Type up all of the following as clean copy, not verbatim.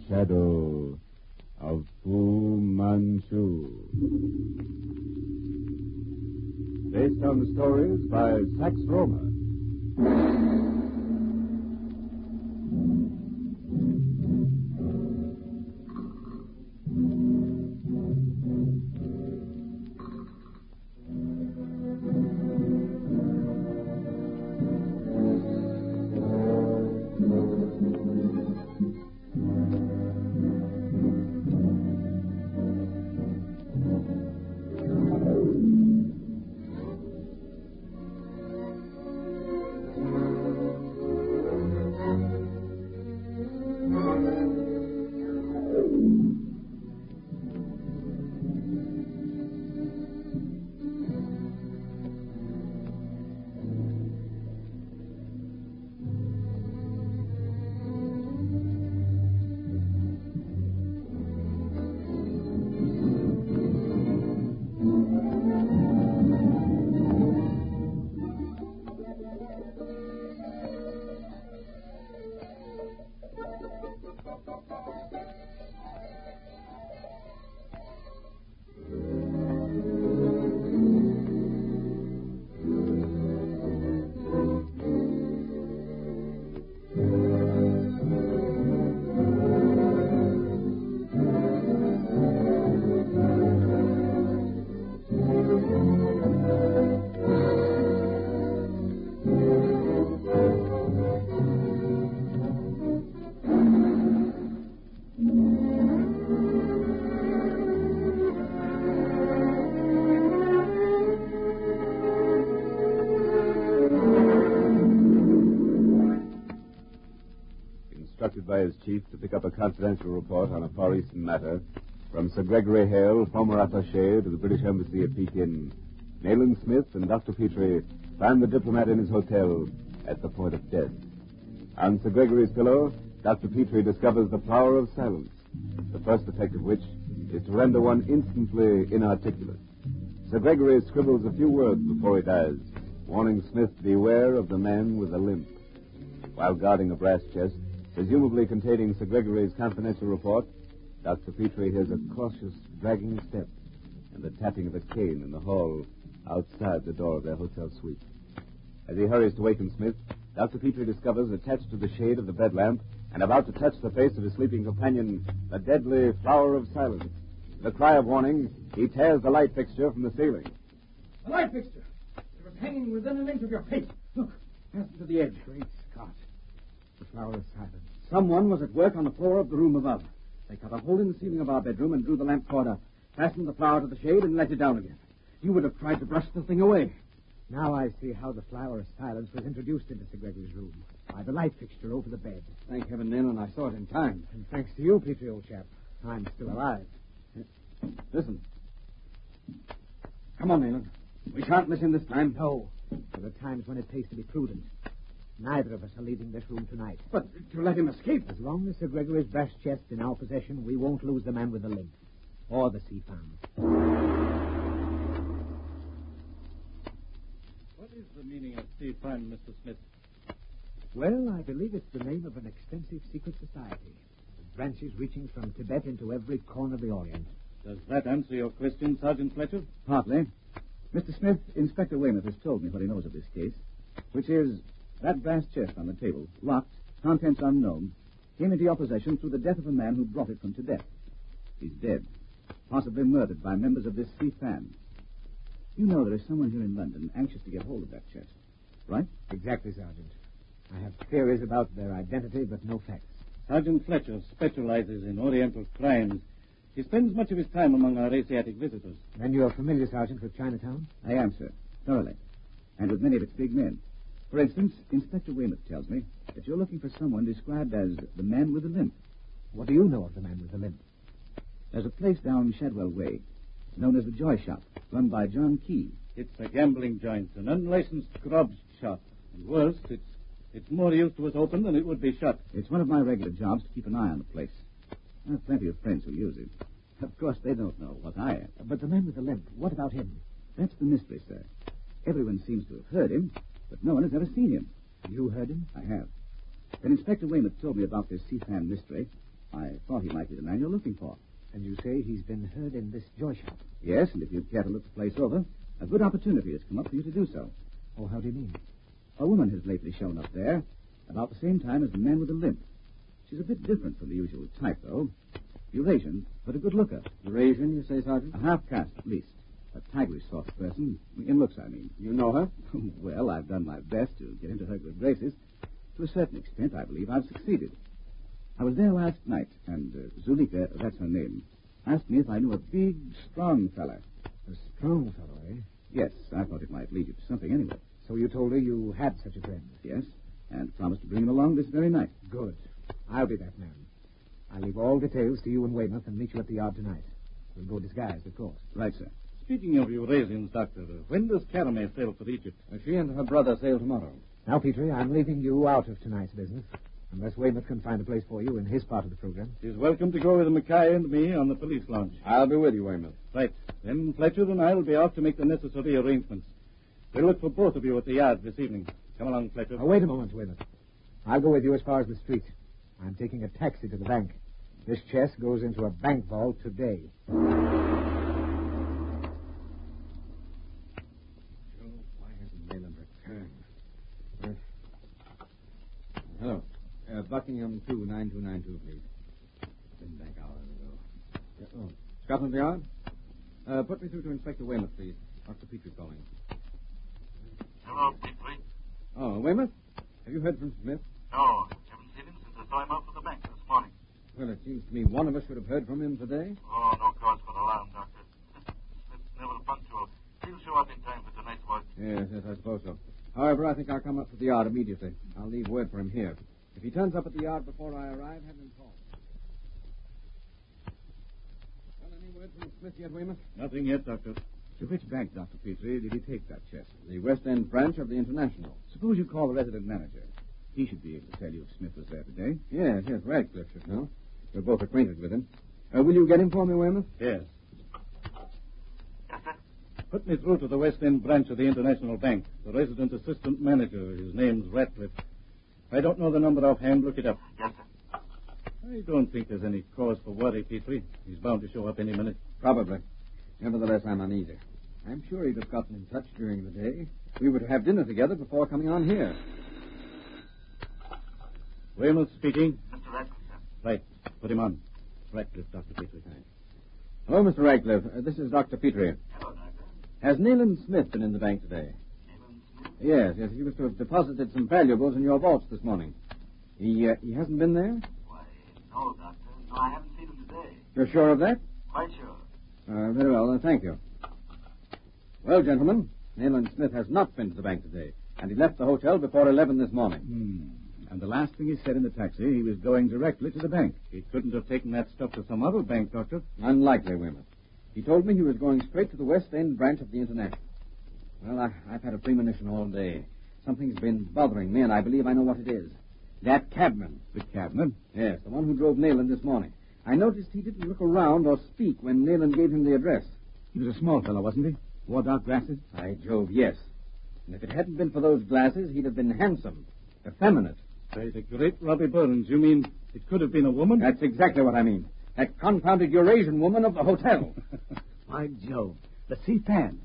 shadow of Fu Manchu. Based on the stories by Sax Rohmer. By his chief to pick up a confidential report on a Far Eastern matter from Sir Gregory Hale, former attaché to the British Embassy at Pekin. Nayland Smith and Dr. Petrie find the diplomat in his hotel at the point of death. On Sir Gregory's pillow, Dr. Petrie discovers the flower of silence, the first effect of which is to render one instantly inarticulate. Sir Gregory scribbles a few words before he dies, warning Smith to beware of the man with the limp. While guarding a brass chest, presumably containing Sir Gregory's confidential report, Dr. Petrie hears a cautious, dragging step and the tapping of a cane in the hall outside the door of their hotel suite. As he hurries to waken Smith, Dr. Petrie discovers attached to the shade of the bed lamp and about to touch the face of his sleeping companion the deadly flower of silence. With a cry of warning, he tears the light fixture from the ceiling. The light fixture! It was hanging within an inch of your face. Look, fastened to the edge. Great Scott. The flower of silence. Someone was at work on the floor of the room above. They cut a hole in the ceiling of our bedroom and drew the lamp cord up, fastened the flower to the shade, and let it down again. You would have tried to brush the thing away. Now I see how the flower of silence was introduced into Sir Gregory's room. By the light fixture over the bed. Thank heaven, Nayland, I saw it in time. And thanks to you, Petrie, old chap, I'm still alive. Listen. Come on, Nayland. We shan't miss him this time. No. There are times when it pays to be prudent. Neither of us are leaving this room tonight. But to let him escape... As long as Sir Gregory's brass chest's in our possession, we won't lose the man with the limp. Or the sea farm. What is the meaning of sea farm, Mr. Smith? Well, I believe it's the name of an extensive secret society. With branches reaching from Tibet into every corner of the Orient. Does that answer your question, Sergeant Fletcher? Partly. Mr. Smith, Inspector Weymouth has told me what he knows of this case, which is... that brass chest on the table, locked, contents unknown, came into your possession through the death of a man who brought it from Tibet. He's dead, possibly murdered by members of this sea fan. You know there is someone here in London anxious to get hold of that chest, right? Exactly, Sergeant. I have theories about their identity, but no facts. Sergeant Fletcher specializes in Oriental crimes. He spends much of his time among our Asiatic visitors. Then you're familiar, Sergeant, with Chinatown? I am, sir, thoroughly, and with many of its big men. For instance, Inspector Weymouth tells me that you're looking for someone described as the man with the limp. What do you know of the man with the limp? There's a place down Shadwell Way. It's known as the Joy Shop, run by John Key. It's a gambling joint, an unlicensed grub shop. And worse, it's more use to us open than it would be shut. It's one of my regular jobs to keep an eye on the place. I have plenty of friends who use it. Of course, they don't know what I am. But the man with the limp, what about him? That's the mystery, sir. Everyone seems to have heard him, but no one has ever seen him. You heard him? I have. When Inspector Weymouth told me about this sea fan mystery, I thought he might be the man you're looking for. And you say he's been heard in this joy shop? Yes, and if you'd care to look the place over, a good opportunity has come up for you to do so. Oh, how do you mean? A woman has lately shown up there, about the same time as the man with the limp. She's a bit different from the usual type, though. Eurasian, but a good looker. Eurasian, you say, Sergeant? A half-caste, at least. A Taglish sort of person. In looks, I mean. You know her? Well, I've done my best to get into her good graces. To a certain extent, I believe I've succeeded. I was there last night, and Zulika, that's her name, asked me if I knew a big, strong fella. A strong fellow, eh? Yes, I thought it might lead you to something anyway. So you told her you had such a friend? Yes, and promised to bring him along this very night. Good. I'll be that man. I'll leave all details to you and Weymouth and meet you at the yard tonight. We'll go disguised, of course. Right, sir. Speaking of Eurasians, Doctor, when does Caramel sail for Egypt? She and her brother sail tomorrow. Now, Petrie, I'm leaving you out of tonight's business, unless Weymouth can find a place for you in his part of the program. She's welcome to go with Mackay and me on the police launch. I'll be with you, Weymouth. Right. Then Fletcher and I will be off to make the necessary arrangements. We'll look for both of you at the yard this evening. Come along, Fletcher. Now, wait a moment, Weymouth. I'll go with you as far as the street. I'm taking a taxi to the bank. This chest goes into a bank vault today. Why hasn't Nayland returned? Hello. Buckingham 29292, please. Been back hours ago. Scotland Yard? Put me through to Inspector Weymouth, please. Dr. Petrie calling. Hello, Petrie. Oh, Weymouth? Have you heard from Smith? No, haven't seen him since I saw him out for the bank this morning. Well, it seems to me one of us should have heard from him today. Oh, no cause for alarm, Doctor. Smith's never punctual. He'll show up in time for tonight's work. Yes, I suppose so. However, I think I'll come up to the yard immediately. I'll leave word for him here. If he turns up at the yard before I arrive, have him call. Well, any word from Smith yet, Weymouth? Nothing yet, Doctor. To which bank, Dr. Petrie, did he take that chest? The West End branch of the International. Suppose you call the resident manager. He should be able to tell you if Smith was there today. Yes, Radcliffe should know. We're both acquainted with him. Will you get him for me, Weymouth? Yes. Yes, sir? Put me through to the West End branch of the International Bank. The resident assistant manager. His name's Ratcliffe. I don't know the number offhand. Look it up. Yes, sir. I don't think there's any cause for worry, Petrie. He's bound to show up any minute. Probably. Nevertheless, I'm uneasy. I'm sure he'd have gotten in touch during the day. We would have dinner together before coming on here. Weymouth speaking. Mr. Radcliffe, sir. Right. Put him on. Ratcliffe, Dr. Petrie. Hello, Mr. Radcliffe. This is Dr. Petrie. Hello, Doctor. Has Nayland Smith been in the bank today? Nayland Smith? Yes. He was to have deposited some valuables in your vaults this morning. He hasn't been there? Why, no, Doctor. No, I haven't seen him today. You're sure of that? Quite sure. Very well, then. Thank you. Well, gentlemen, Nayland Smith has not been to the bank today, and he left the hotel before 11 this morning. And the last thing he said in the taxi, he was going directly to the bank. He couldn't have taken that stuff to some other bank, Doctor. Unlikely, Weymouth. He told me he was going straight to the West End branch of the International. Well, I've had a premonition all day. Something's been bothering me, and I believe I know what it is. That cabman. The cabman? Yes, the one who drove Nayland this morning. I noticed he didn't look around or speak when Nayland gave him the address. He was a small fellow, wasn't he? Wore dark glasses? By Jove, yes. And if it hadn't been for those glasses, he'd have been handsome, effeminate. By the great Robbie Burns, you mean it could have been a woman? That's exactly what I mean. That confounded Eurasian woman of the hotel. By Jove. The C-Pan.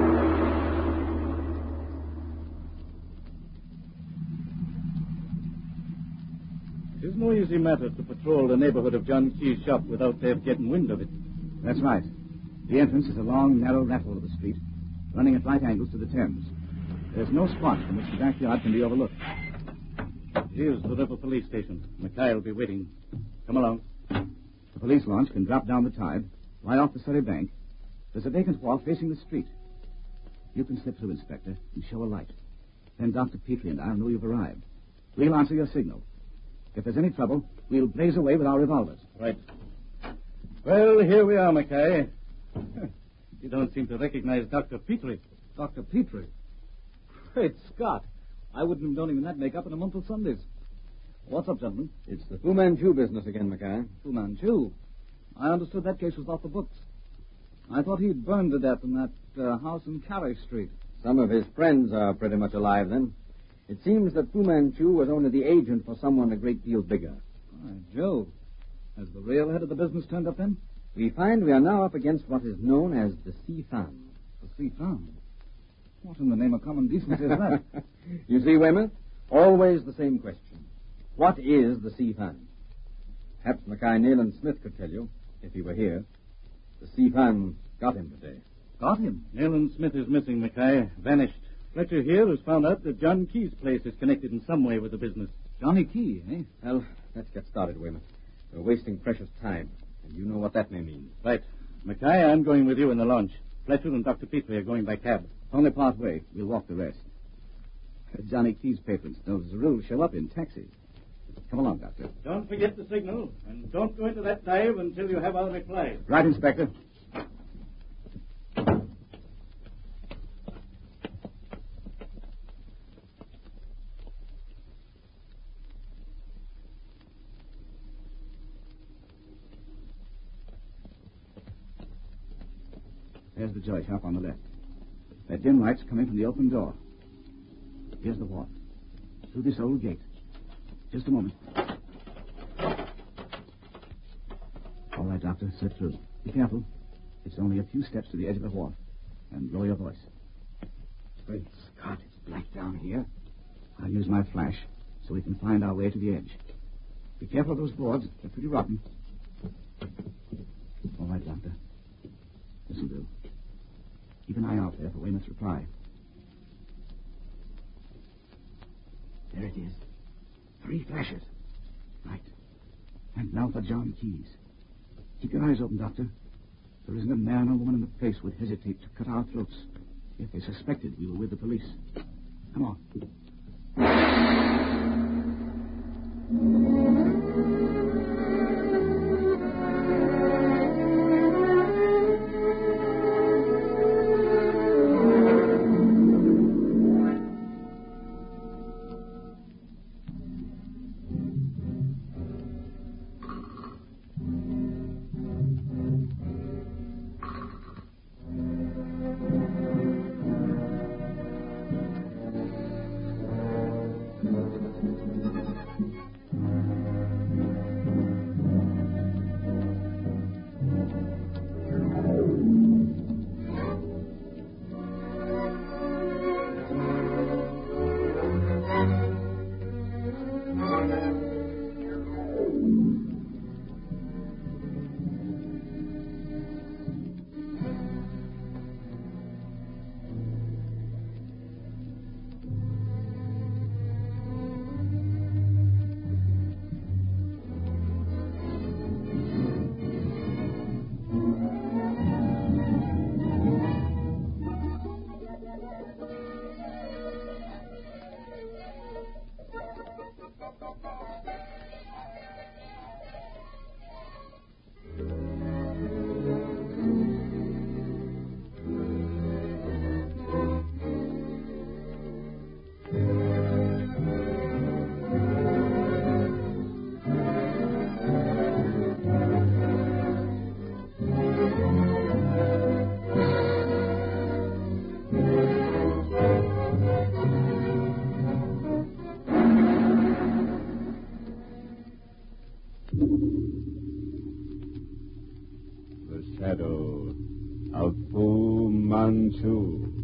It is no easy matter to patrol the neighborhood of John Key's shop without their getting wind of it. That's right. The entrance is a long, narrow rat-hole of a street, running at right angles to the Thames. There's no spot from which the backyard can be overlooked. Here's the river police station. Mackay will be waiting. Come along. The police launch can drop down the tide, lie off the Surrey Bank. There's a vacant wall facing the street. You can slip through, Inspector, and show a light. Then Dr. Petrie and I'll know you've arrived. We'll answer your signal. If there's any trouble, we'll blaze away with our revolvers. Right. Well, here we are, Mackay. You don't seem to recognize Dr. Petrie. Dr. Petrie? Great Scott. I wouldn't have known him in that makeup in a month of Sundays. What's up, gentlemen? It's the Fu Manchu business again, Mackay. Fu Manchu? I understood that case was off the books. I thought he'd burned to death in that house in Carey Street. Some of his friends are pretty much alive, then. It seems that Fu Manchu was only the agent for someone a great deal bigger. By Jove. Has the real head of the business turned up then? We find we are now up against what is known as the C-Fan. The C-Fan? What in the name of common decency is that? You see, Weymouth, always the same question. What is the C-Fan? Perhaps Mackay Nayland Smith could tell you, if he were here. The C-Fan got him today. Got him? Nayland Smith is missing, Mackay. Vanished. Fletcher here has found out that John Key's place is connected in some way with the business. Johnny Key, eh? Well, let's get started, Weymouth. We're wasting precious time, and you know what that may mean. Right. Mackay, I'm going with you in the launch. Fletcher and Dr. Petrie are going by cab. Only part way. We'll walk the rest. Johnny Key's patrons know Zarul show up in taxi. Come along, Doctor. Don't forget the signal, and don't go into that dive until you have our reply. Right, Inspector. There's the joy shop on the left. That dim light's coming from the open door. Here's the wharf. Through this old gate. Just a moment. All right, Doctor. Slip through. Be careful. It's only a few steps to the edge of the wharf. And lower your voice. Great Scott, it's black down here. I'll use my flash so we can find our way to the edge. Be careful of those boards. They're pretty rotten. All right, Doctor. Listen, Bill. Keep an eye out there for Weymouth's reply. There it is. 3 flashes. Right. And now for John Key's. Keep your eyes open, Doctor. There isn't a man or woman in the place would hesitate to cut our throats if they suspected we were with the police. Come on. The shadow of Fu Manchu.